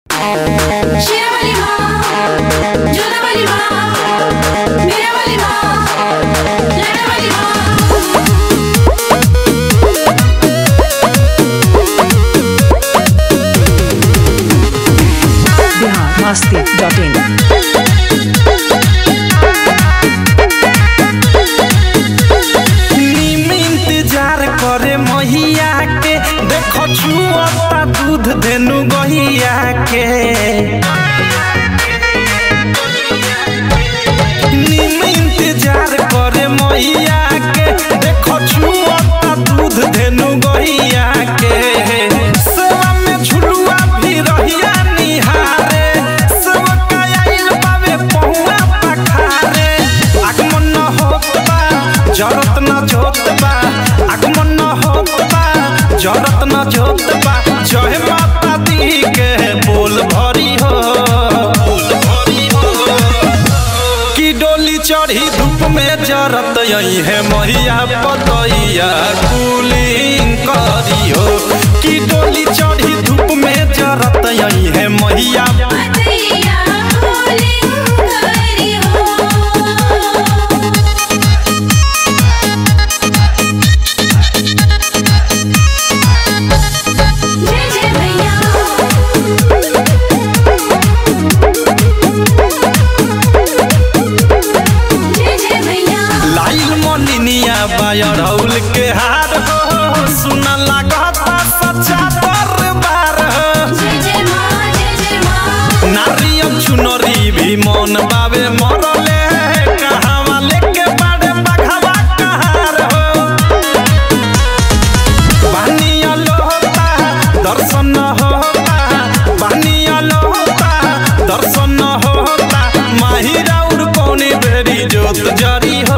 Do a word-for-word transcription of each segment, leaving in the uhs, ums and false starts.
शेरावाली माँ, जोधावाली माँ, मेरावाली माँ, लैलावाली माँ। Bihar Masti dot in. करे महिया के देखो छुअता दूध धेनु गहिया के नीम इंतजार करे महिया के देखो छुअता दूध धेनु गहिया के सेवा में झुलुआ भी रहिया निहारे सेवा कायल पावे पहुआ पखारे आगमन होत बा जरत न जोत बा आगमन जरत न जोत बा जय माता दी के बोल भरी हो कि डोली चढ़ी धूप में जरत यही है महिया पतैया कूलिंग करी हो कि डोली चढ़ी धूप में जरत यही है महिया पतैया कूलिंग करी हो। राहुल के हार हो सुन लागता सच्चा दरबार नारियल चुनरी भी मन बाबे मरले कहावा लेके बाड़े बघवा कहार हो बानिया लोता दर्शन होता बानिया लोता दर्शन होता माहिरा उड़ कौनी बेरी जोत जरी हो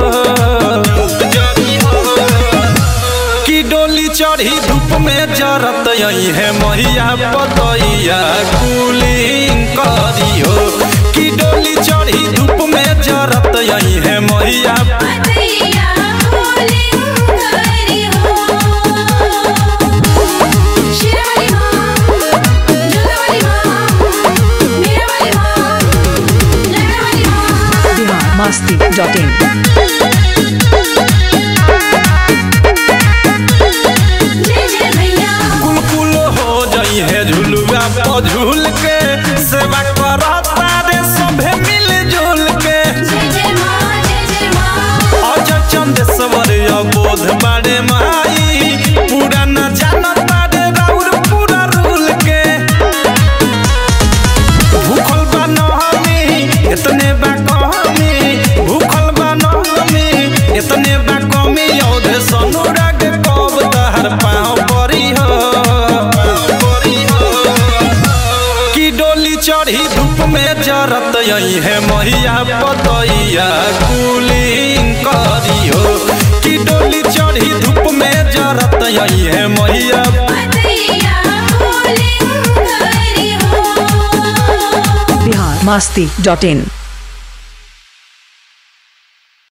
डोली चढ़ी धूप में जरत यही है महिया पतैया कूलिंग करी हो कि डोली चढ़ी धूप में जरत यही है महिया पतैया कूलिंग करी हो। शेरावाली माँ, जोधावाली माँ, मेरावाली माँ, लैलावाली माँ। Bihar Masti dot in. झुलुआ पर झूल के सेवा करता रे सभे मिल जुल के अजय चंदेश्वर बोध बाड़े माई पूरा न जानता रे राउर पूरा रूल के भूखल बा नहमी इतने बा कमी भूखल बा नहमी इतने बा कमी औधे सनुराग कब तहर पाँव परी हो चढ़ी धूप में जरत यही है महिया पतैया कूलिंग करी हो कि डोली चढ़ी धूप में जरत यही है महिया पतैया कूलिंग करी हो। बिहार मस्ती डॉट इन।